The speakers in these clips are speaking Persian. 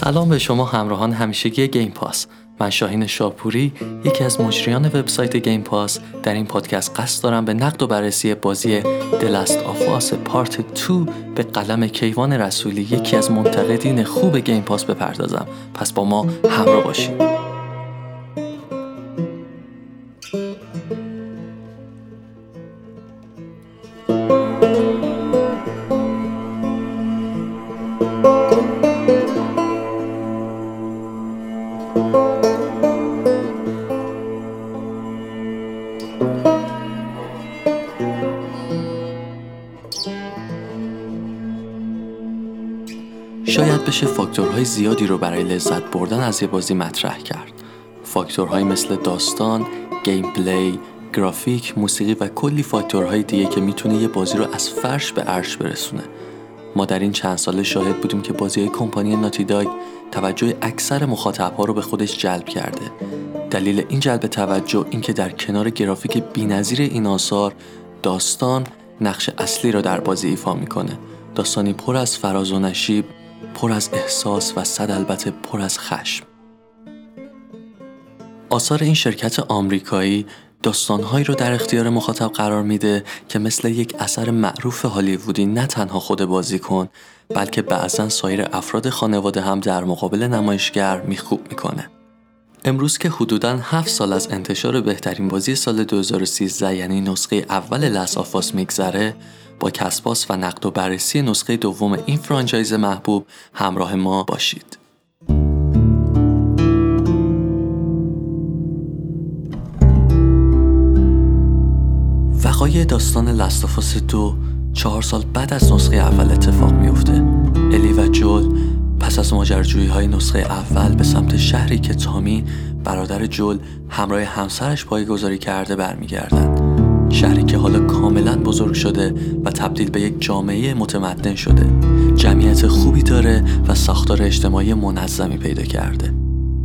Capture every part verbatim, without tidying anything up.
سلام به شما همراهان همیشگی گیم پاس. من شاهین شاپوری، یکی از مجریان وبسایت گیم پاس، در این پادکست قصد دارم به نقد و بررسی بازی The Last of Us پارت دو به قلم کیوان رسولی، یکی از منتقدین خوب گیم پاس بپردازم. پس با ما همراه باشید. شاید بشه فاکتورهای زیادی رو برای لذت بردن از یه بازی مطرح کرد. فاکتورهای مثل داستان، گیم پلی، گرافیک، موسیقی و کلی فاکتورهای دیگه که میتونه یه بازی رو از فرش به عرش برسونه. ما در این چند ساله شاهد بودیم که بازی‌های کمپانی ناتی داگ توجه اکثر مخاطب‌ها رو به خودش جلب کرده. دلیل این جلب توجه این که در کنار گرافیک بی‌نظیر این آثار، داستان نقش اصلی رو در بازی ایفا میکنه. داستانی پر از فراز و نشیب، پر از احساس و صد البته پر از خشم. آثار این شرکت آمریکایی داستانهایی رو در اختیار مخاطب قرار میده که مثل یک اثر معروف هالیوودی نه تنها خود بازیکن بلکه بعضا سایر افراد خانواده هم در مقابل نمایشگر میخوب میکنه. امروز که حدوداً هفت سال از انتشار بهترین بازی سال دو هزار و سیزده یعنی نسخه اول لاست آف آس میگذره، با کسباس و نقد و بررسی نسخه دوم این فرانچایز محبوب همراه ما باشید. وقایع داستان لاست آف آس دو چهار سال بعد از نسخه اول اتفاق میفته. الی و جول پس از ماجراجویی های نسخه اول به سمت شهری که تامی برادر جول همراه همسرش پایه‌گذاری کرده برمیگردند. شهری که حالا کاملا بزرگ شده و تبدیل به یک جامعه متمدن شده. جمعیت خوبی داره و ساختار اجتماعی منظمی پیدا کرده.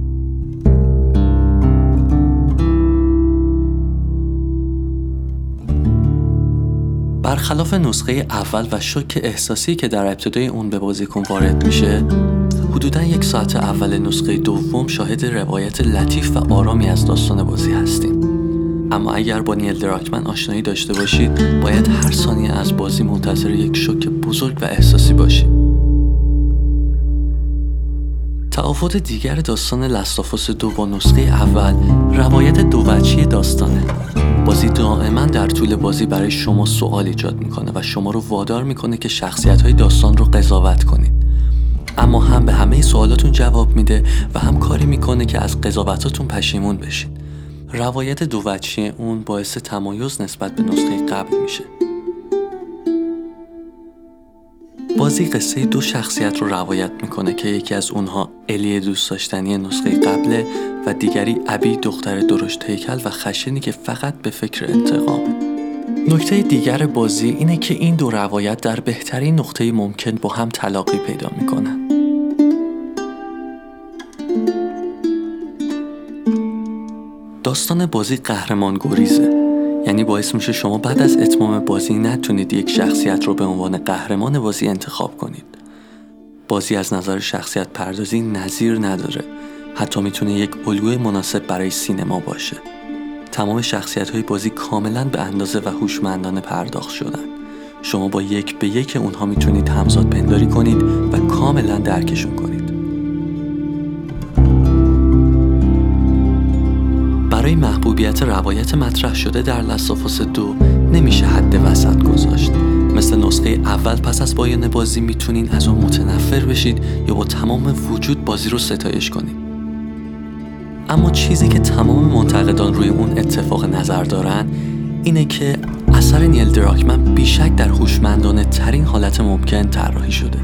برخلاف نسخه اول و شوک احساسی که در ابتدای اون به بازیکن وارد میشه، حدوداً یک ساعت اول نسخه دوم شاهد روایت لطیف و آرامی از داستان بازی هستیم. اما اگر با نیل دراکمن آشنایی داشته باشید، باید هر ثانیه از بازی منتظر یک شوک بزرگ و احساسی باشید. تفاوت دیگر داستان لاست آف آس دو با نسخه اول روایت دو وجهی داستانه. بازی دائما در طول بازی برای شما سوال ایجاد میکنه و شما رو وادار میکنه که شخصیت‌های داستان رو قضاوت کنید. اما هم به همه سوالاتون جواب میده و هم کاری میکنه که از قضاوتاتون پشیمون بشید. روایت دو وجهی اون باعث تمایز نسبت به نسخه قبل میشه. بازی قصه دو شخصیت رو روایت میکنه که یکی از اونها الی دوست داشتنی نسخه قبله و دیگری ابی دختر درشت هیکل و خشنی که فقط به فکر انتقامه. نکته دیگر بازی اینه که این دو روایت در بهترین نقطه ممکن با هم تلاقی پیدا میکنن. داستان بازی قهرمان گریزه، یعنی باعث میشه شما بعد از اتمام بازی نتونید یک شخصیت رو به عنوان قهرمان بازی انتخاب کنید. بازی از نظر شخصیت پردازی نظیر نداره، حتی میتونه یک الگوی مناسب برای سینما باشه. تمام شخصیت‌های بازی کاملاً به اندازه و هوشمندانه پرداخت شدن. شما با یک به یک اونها میتونید همزاد پنداری کنید و کاملاً درکشون کنید. برای محبوبیت روایت مطرح شده در لاست آف آس دو نمیشه حد وسط گذاشت. مثل نسخه اول پس از پایان بازی میتونین از اون متنفر بشید یا با تمام وجود بازی رو ستایش کنید. اما چیزی که تمام منتقدان روی اون اتفاق نظر دارن اینه که اثر نیل دراکمن بیشک در هوشمندانه ترین حالت ممکن طراحی شده.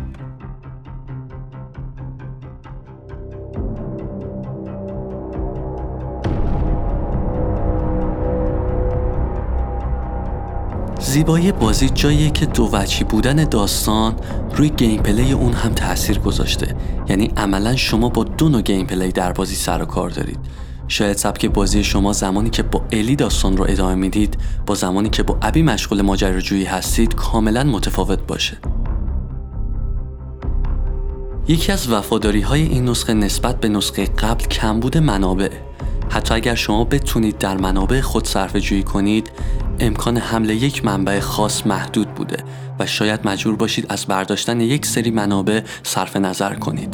زیبایی بازی جاییه که دو وجهی بودن داستان روی گیم پلی اون هم تأثیر گذاشته. یعنی عملا شما با دو نوع گیم پلی در بازی سر و کار دارید. شاید سبک بازی شما زمانی که با الی داستان رو ادامه میدید با زمانی که با ابی مشغول ماجراجویی هستید کاملا متفاوت باشه. یکی از وفاداری‌های این نسخه نسبت به نسخه قبل کمبود منابع. حتی اگر شما بتونید در منابع خود صرفه‌جویی کنید، امکان حمل یک منبع خاص محدود بوده و شاید مجبور باشید از برداشتن یک سری منابع صرف نظر کنید.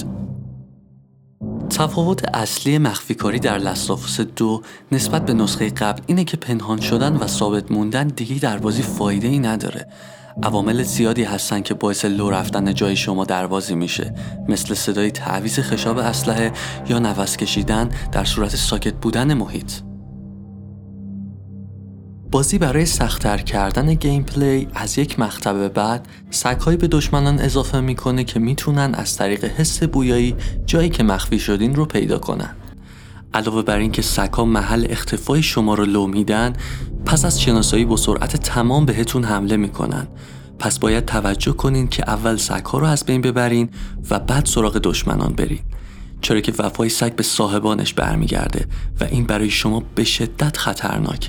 تفاوت اصلی مخفیکاری در لاست آف اس دو نسبت به نسخه قبل اینه که پنهان شدن و ثابت موندن دیگه در بازی فایده ای نداره. عوامل زیادی هستن که باعث لو رفتن جای شما دروازی میشه، مثل صدای تعویض خشاب اسلحه یا نفس کشیدن در صورت ساکت بودن محیط. بازی برای سخت‌تر کردن گیم پلی از یک مقطع به بعد سگ‌هایی به دشمنان اضافه میکنه که میتونن از طریق حس بویایی جایی که مخفی شدین رو پیدا کنن. علاوه بر این که سگ‌ها محل اختفای شما رو لو میدن، پس از شناسایی با سرعت تمام بهتون حمله میکنن. پس باید توجه کنین که اول سگ‌ها رو از بین ببرین و بعد سراغ دشمنان برین، چرا که وفای سگ به صاحبانش برمیگرده و این برای شما به شدت خطرناکه.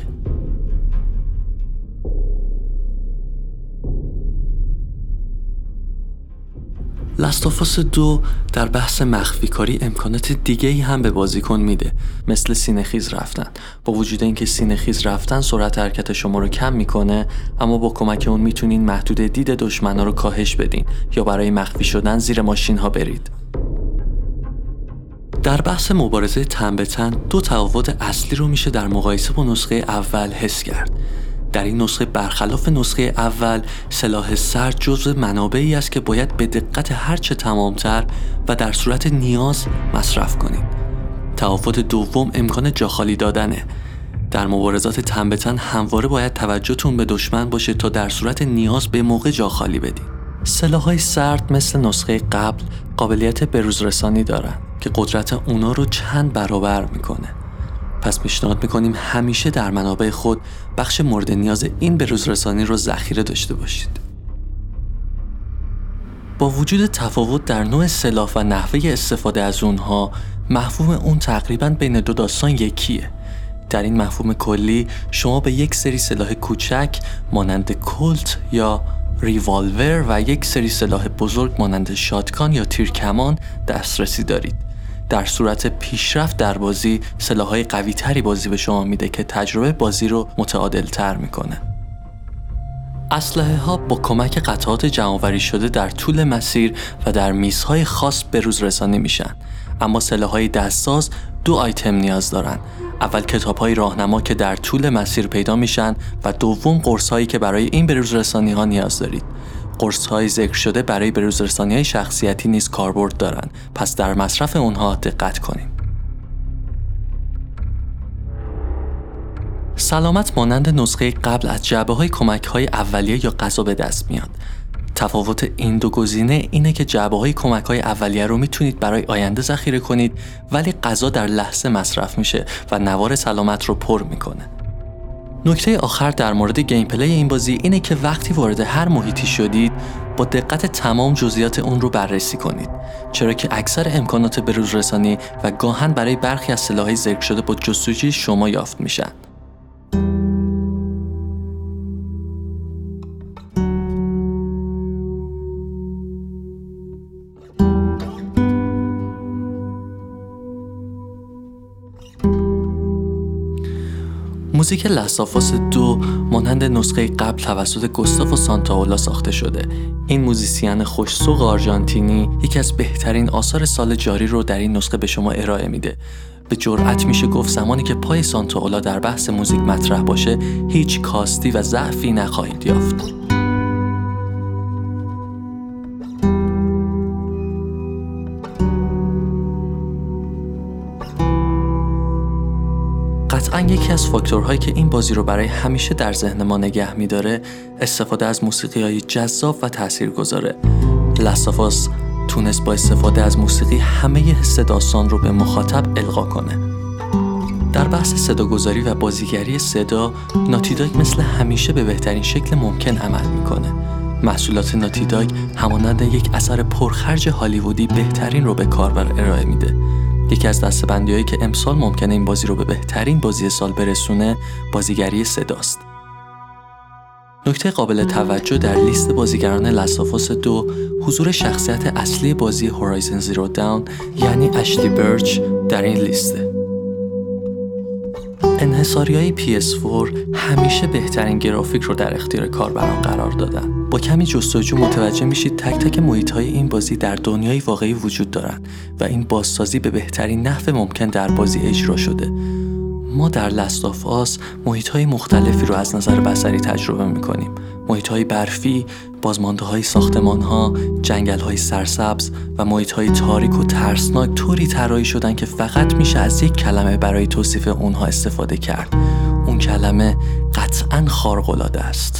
لاست آف اس دو در بحث مخفیکاری امکانات دیگه‌ای هم به بازیکن میده، مثل سینه‌خیز رفتن. با وجود اینکه سینه‌خیز رفتن سرعت حرکت شما رو کم میکنه، اما با کمک اون میتونین محدود دید دشمنا رو کاهش بدین یا برای مخفی شدن زیر ماشین ها برید. در بحث مبارزه تن به تن دو تفاوت اصلی رو میشه در مقایسه با نسخه اول حس کرد. در این نسخه برخلاف نسخه اول، سلاح سرد جزو منابعی است که باید به دقت هرچه تمامتر و در صورت نیاز مصرف کنید. تفاوت دوم امکان جاخالی دادنه. در مبارزات تن به تن همواره باید توجهتون به دشمن باشه تا در صورت نیاز به موقع جاخالی بدید. سلاح‌های سرد مثل نسخه قبل قابلیت بروزرسانی دارن که قدرت اونا رو چند برابر میکنه. پس پیشنهاد میکنیم همیشه در منابع خود بخش مورد نیاز این بروزرسانی رو ذخیره داشته باشید. با وجود تفاوت در نوع سلاح و نحوه استفاده از اونها، مفهوم اون تقریباً بین دو داستان یکیه. در این مفهوم کلی شما به یک سری سلاح کوچک مانند کولت یا ریوالور و یک سری سلاح بزرگ مانند شاتگان یا تیرکمان دسترسی دارید. در صورت پیشرفت در بازی، سلاح‌های قوی‌تری بازی به شما میده که تجربه بازی رو متعادل‌تر میکنه. اسلحه ها با کمک قطعات جمع‌آوری شده در طول مسیر و در میزهای خاص بروز رسانی میشن. اما سلاح‌های دستساز دو آیتم نیاز دارن. اول کتاب‌های راهنما که در طول مسیر پیدا میشن و دوم قرص‌هایی که برای این بروز رسانی ها نیاز دارید. قرص‌های ذکر شده برای بروزرسانی‌های شخصیتی نیز کاربرد دارند، پس در مصرف اونها دقت کنیم. سلامت مانند نسخه قبل از جعبه‌های کمک‌های اولیه یا غذا به دست میاد. تفاوت این دو گزینه اینه که جعبه‌های کمک‌های اولیه رو میتونید برای آینده ذخیره کنید، ولی غذا در لحظه مصرف میشه و نوار سلامت رو پر میکنه. نکته آخر در مورد گیم پلی این بازی اینه که وقتی وارد هر محیطی شدید با دقت تمام جزئیات اون رو بررسی کنید، چرا که اکثر امکانات بروزرسانی و گاهن برای برخی از سلاح‌های ذکر شده با جستجوی شما یافت میشن. موزیک لاست آف اس دو مانند نسخه قبل توسط گوستاو سانتاولا ساخته شده. این موزیسین خوش‌ذوق آرژانتینی یکی از بهترین آثار سال جاری رو در این نسخه به شما ارائه میده. به جرئت میشه گفت زمانی که پای سانتاولا در بحث موزیک مطرح باشه، هیچ کاستی و ضعفی نخواهید یافت. قطعاً یکی از فاکتورهایی که این بازی رو برای همیشه در ذهن ما نگه می‌داره استفاده از موسیقی‌های جذاب و تاثیرگذاره. لاست آف اس تونست با استفاده از موسیقی همه حس داستان رو به مخاطب القا کنه. در بحث صداگذاری و بازیگری صدا، ناتی داگ مثل همیشه به بهترین شکل ممکن عمل می‌کنه. محصولات ناتی داگ همانند یک اثر پرخرج هالیوودی بهترین رو به کاربر ارائه میده. یکی از دسته‌بندی‌هایی که امسال ممکنه این بازی رو به بهترین بازی سال برسونه، بازیگری صداست. نکته قابل توجه در لیست بازیگران لاست آف اس دو حضور شخصیت اصلی بازی هورایزن زیرو داون یعنی اشلی برچ در این لیسته. انحصاری‌های پی اس فور همیشه بهترین گرافیک رو در اختیار کاربران قرار دادن. با کمی جستجو متوجه میشید تک تک محیط‌های این بازی در دنیای واقعی وجود دارن و این بازسازی به بهترین نحو ممکن در بازی اجرا شده. ما در لاست آف آس محیط‌های مختلفی رو از نظر بصری تجربه می‌کنیم. محیط‌های برفی، بازمانده‌های ساختمان‌ها، جنگل‌های سرسبز و محیط‌های تاریک و ترسناک طوری طراحی شدن که فقط میشه از یک کلمه برای توصیف اونها استفاده کرد. اون کلمه قطعاً خارق‌العاده است.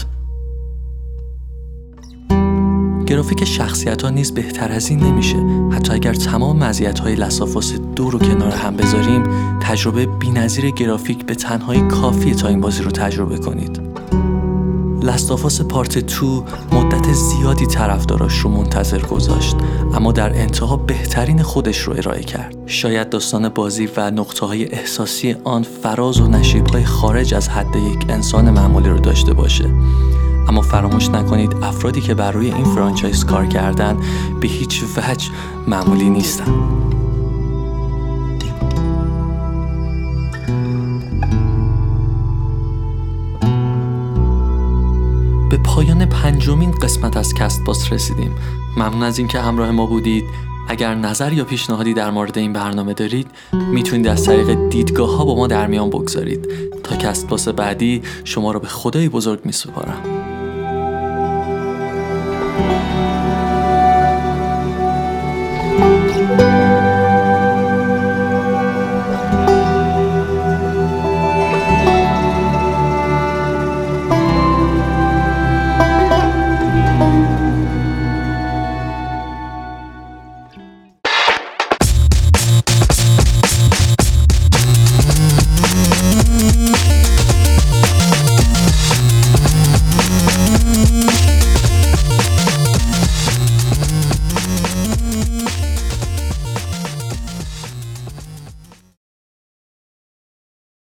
گرافیک شخصیت‌ها نیز بهتر از این نمیشه. حتی اگر تمام مزیت‌های لاست آف اس دو رو کنار هم بذاریم، تجربه بی‌نظیر گرافیک به تنهایی کافیه تا این بازی رو تجربه کنید. لاست آف اس پارت دو مدت زیادی طرفداراش رو منتظر گذاشت، اما در انتها بهترین خودش رو ارائه کرد. شاید داستان بازی و نقطه‌های احساسی آن فراز و نشیب‌های خارج از حد یک انسان معمولی رو داشته باشه، اما فراموش نکنید افرادی که بر روی این فرانچایز کار کردن به هیچ وجه معمولی نیستن. به پایان پنجمین قسمت از کست باس رسیدیم. ممنون از اینکه همراه ما بودید. اگر نظر یا پیشنهادی در مورد این برنامه دارید میتونید از طریق دیدگاه ها با ما در میان بگذارید. تا کست باس بعدی شما رو به خدای بزرگ میسپارم.